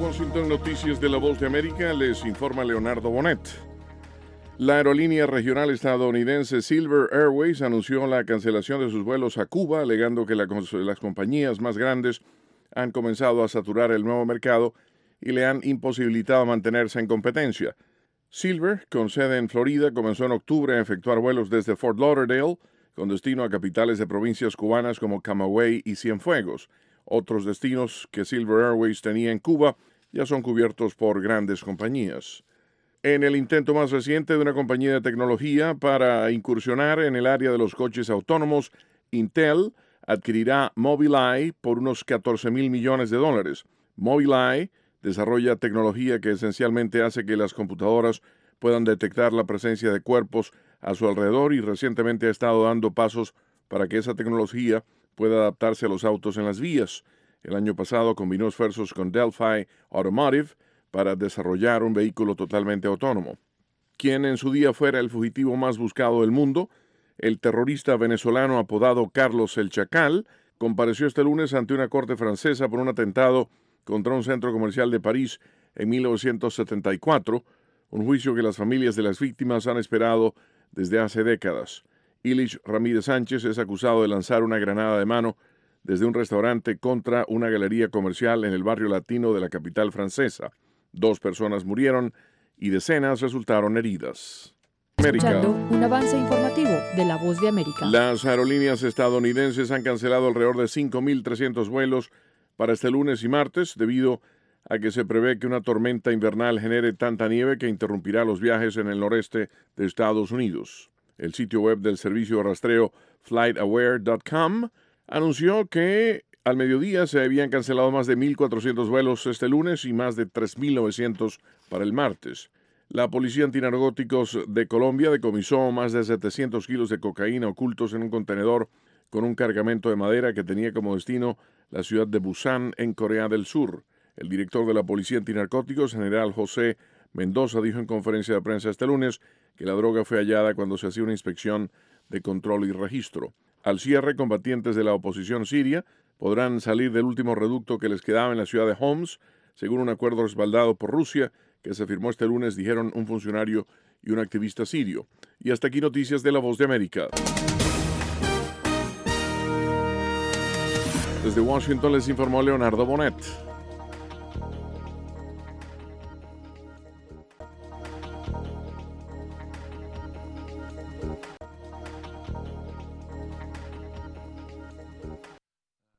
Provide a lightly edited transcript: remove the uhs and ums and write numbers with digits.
Washington, noticias de La Voz de América, les informa Leonardo Bonet. La aerolínea regional estadounidense Silver Airways anunció la cancelación de sus vuelos a Cuba, alegando que las compañías más grandes han comenzado a saturar el nuevo mercado y le han imposibilitado mantenerse en competencia. Silver, con sede en Florida, comenzó en octubre a efectuar vuelos desde Fort Lauderdale, con destino a capitales de provincias cubanas como Camagüey y Cienfuegos. Otros destinos que Silver Airways tenía en Cuba ya son cubiertos por grandes compañías. En el intento más reciente de una compañía de tecnología para incursionar en el área de los coches autónomos, Intel adquirirá Mobileye por unos $14,000 millones. Mobileye desarrolla tecnología que esencialmente hace que las computadoras puedan detectar la presencia de cuerpos a su alrededor y recientemente ha estado dando pasos para que esa tecnología pueda adaptarse a los autos en las vías. El año pasado combinó esfuerzos con Delphi Automotive para desarrollar un vehículo totalmente autónomo. Quien en su día fuera el fugitivo más buscado del mundo, el terrorista venezolano apodado Carlos el Chacal, compareció este lunes ante una corte francesa por un atentado contra un centro comercial de París en 1974, un juicio que las familias de las víctimas han esperado desde hace décadas. Ilich Ramírez Sánchez es acusado de lanzar una granada de mano desde un restaurante contra una galería comercial en el barrio latino de la capital francesa. 2 personas murieron y decenas resultaron heridas. Escuchando un avance informativo de La Voz de América. Las aerolíneas estadounidenses han cancelado alrededor de 5,300 vuelos para este lunes y martes debido a que se prevé que una tormenta invernal genere tanta nieve que interrumpirá los viajes en el noreste de Estados Unidos. El sitio web del servicio de rastreo FlightAware.com anunció que al mediodía se habían cancelado más de 1,400 vuelos este lunes y más de 3,900 para el martes. La Policía Antinarcóticos de Colombia decomisó más de 700 kilos de cocaína ocultos en un contenedor con un cargamento de madera que tenía como destino la ciudad de Busan, en Corea del Sur. El director de la Policía Antinarcóticos, general José Mendoza, dijo en conferencia de prensa este lunes que la droga fue hallada cuando se hacía una inspección de control y registro. Al cierre, combatientes de la oposición siria podrán salir del último reducto que les quedaba en la ciudad de Homs, según un acuerdo respaldado por Rusia que se firmó este lunes, dijeron un funcionario y un activista sirio. Y hasta aquí noticias de La Voz de América. Desde Washington les informó Leonardo Bonet.